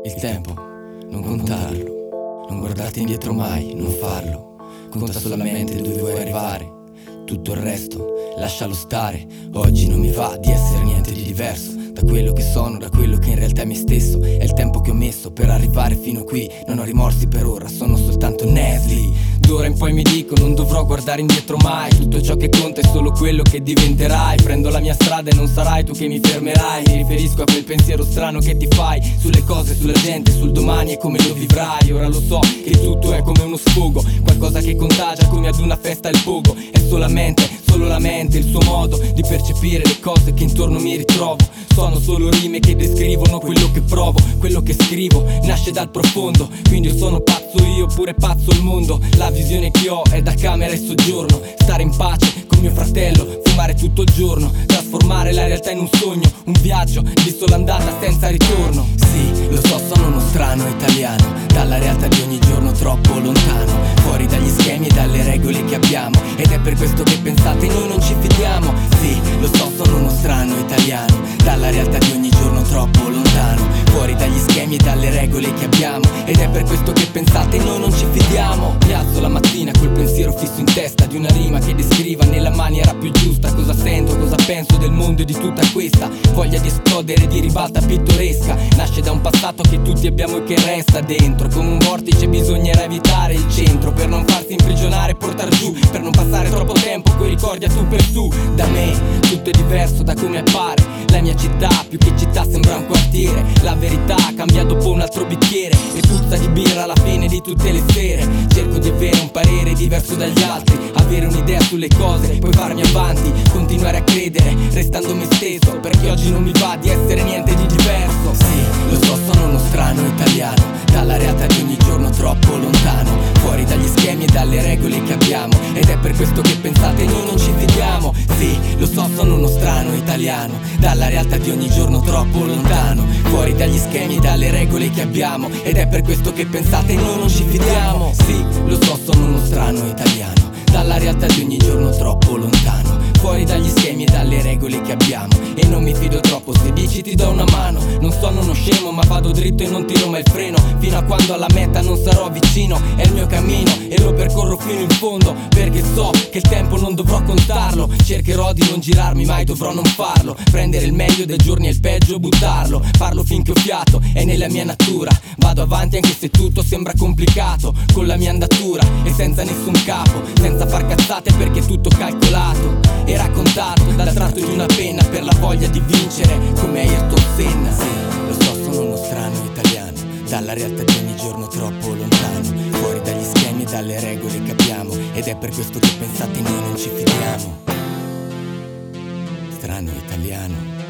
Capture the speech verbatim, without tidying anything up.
Il tempo, non contarlo, non guardarti indietro mai, non farlo. Conta solamente dove vuoi arrivare, tutto il resto lascialo stare. Oggi non mi va di essere niente di diverso da quello che sono, da quello che in realtà è me stesso. È il tempo che ho messo per arrivare fino qui, non ho rimorsi per ora, sono soltanto Nesli. D'ora in poi mi dico non dovrò guardare indietro mai, tutto ciò che conta è solo quello che diventerai. Prendo la mia strada e non sarai tu che mi fermerai. Mi riferisco a quel pensiero strano che ti fai sulle cose, sulla gente, sul domani e come lo vivrai. Ora lo so che tutto è come uno sfogo, qualcosa che contagia come ad una festa il pogo. È solamente, solo la mente, il suo modo di percepire le cose che intorno mi ritrovo. Sono solo rime che descrivono quello che provo, quello che scrivo nasce dal profondo. Quindi io sono pazzo io, pure pazzo il mondo. La visione che ho è da camera e soggiorno, stare in pace con mio fratello, fumare tutto il giorno, trasformare la realtà in un sogno, un viaggio di sola andata senza ritorno. Sì, lo so, sono uno strano italiano, dalla realtà di ogni giorno troppo lontano, fuori dagli schemi e dalle regole che abbiamo. Ed è per questo che pensate noi non ci fidiamo. Sì, lo so, sono uno strano italiano, dalla realtà di ogni giorno troppo lontano, fuori dagli schemi e dalle regole che abbiamo. Ed è per questo che pensate noi non ci fidiamo. Mi alzo la mattina col pensiero fisso in testa di una rima che descriva nella maniera più giusta cosa sento, cosa penso del mondo e di tutta questa voglia di esplodere di ribalta pittoresca. Nasce da un passato che tutti abbiamo e che resta dentro, come un vortice bisognerà evitare il centro per non farsi imprigionare e portar giù, per non passare troppo tempo coi ricordi a tu per tu. Da me tutto è diverso da come appare, la mia città più che città sembra un quartiere. La verità cambia dopo un altro bicchiere e puzza di birra alla fine di tutte le sere. Cerco di avere un parere diverso dagli altri, avere un'idea sulle cose, poi farmi avanti, continuare a credere, restando me stesso, perché oggi non mi va di essere niente di diverso. Sì, lo so, sono uno strano italiano, dalla realtà di ogni giorno troppo lontano, fuori dagli schemi e dalle regole che abbiamo. Ed è per questo che pensate noi non ci fidiamo. Sì, lo so, sono uno strano italiano, dalla realtà di ogni giorno troppo lontano, fuori dagli schemi e dalle regole che abbiamo. Ed è per questo che pensate noi non ci fidiamo. Sì, lo so, sono uno strano italiano, dalla realtà di ogni giorno troppo lontano, fuori dagli schemi e dalle regole che abbiamo. E non mi fido troppo se dici ti do una mano. Non sono uno scemo ma vado dritto e non tiro mai il freno, fino a quando alla meta non sarò vicino. È il mio cammino e lo percorro fino in fondo, perché so che il tempo non dovrò contarlo. Cercherò di non girarmi, mai dovrò non farlo, prendere il meglio dei giorni e il peggio buttarlo. Parlo finché ho fiato, è nella mia natura, vado avanti anche se tutto sembra complicato, con la mia andatura e senza nessun capo, senza far cazzate perché è tutto calcolato e raccontato dal tratto di una penna, per la voglia di vincere come Ayrton Senna. Sì, lo so, sono uno strano italiano, dalla realtà di ogni giorno troppo lontano, fuori dagli schemi e dalle regole che abbiamo. Ed è per questo che pensate noi non ci fidiamo. Strano italiano.